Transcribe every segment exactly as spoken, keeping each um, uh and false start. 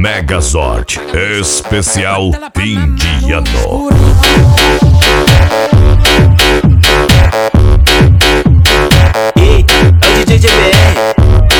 Megazord especial fim de ano. E é o D J G B R.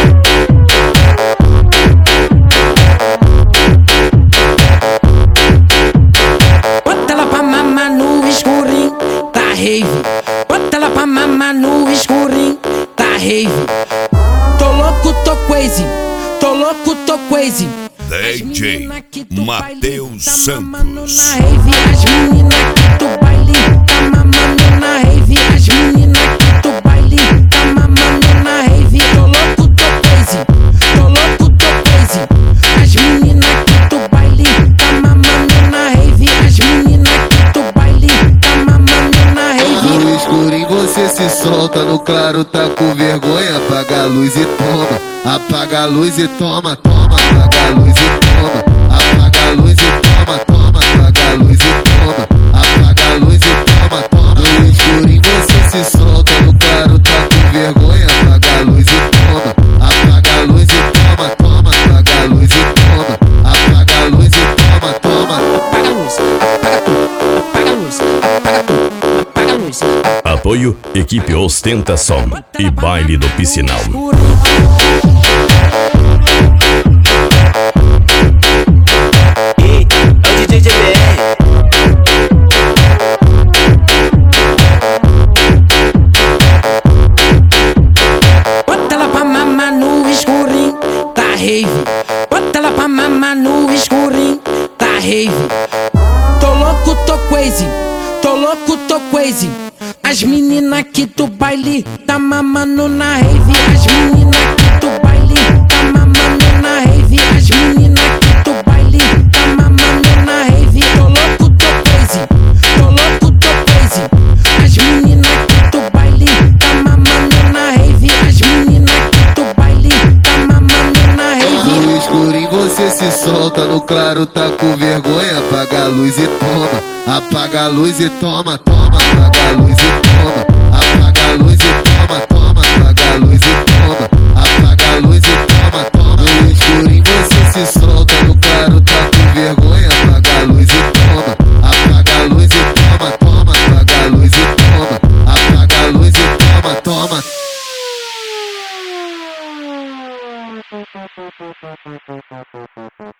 Bota ela pra mamar no escurinho, tá rave. Bota ela pra mamar no escurinho, tá rave. Tô louco, tô crazy, tô louco, tô crazy. D J Matheus Santos. Na rave, as meninas que tu baile, tá mamando na rave. As meninas que tu baile, tá mamando na rave. Tô louco, tô crazy, tô louco, tô crazy. As meninas que tu baile, tá mamando na rave. As meninas que tu baile, tá mamando na rave. No escurinho você se solta, no claro tá com vergonha. Apaga a luz e toma. Apaga a luz e toma, toma, apaga a luz e toma. Apaga a luz e toma, toma, apaga a luz e toma. Apaga a luz e toma, toma. No escurinho você se solta, no claro tá com vergonha. Apaga a luz e toma. Apaga a luz e toma, toma, apaga a luz e toma. Apaga a luz e toma, toma. Apaga a luz, apaga tudo, apaga a luz, apaga tudo, apaga a luz. Apoio Equipe Ostentação e Baile do Piscinão. E é o D J G B R. Bota ela pra mamar no escurinho, tá rave. Bota ela pra mamar no escurinho, tá rave. Tô louco, tô crazy, tô louco, tô crazy. As meninas que tu baile, tá mamando na rave. As meninas que tu baile, tá mamando na rave. As meninas que tu baile, tá mamando na rave. Tô louco, tô crazy, tô louco, tô crazy. As meninas que tu baile, tá mamando na rave. As meninas que tu baile, tá mamando na rave. No escurinho você se solta, no claro tá com vergonha. Apaga a luz e toma. Apaga a luz e toma, toma, apaga a luz e toma. Apaga a luz e toma, toma, apaga a luz e toma. Apaga a luz e toma, toma. No escurinho você se solta, no claro tá com vergonha. Apaga a luz e toma. Apaga a luz e toma, toma, apaga a luz e toma. Apaga a luz e toma, toma.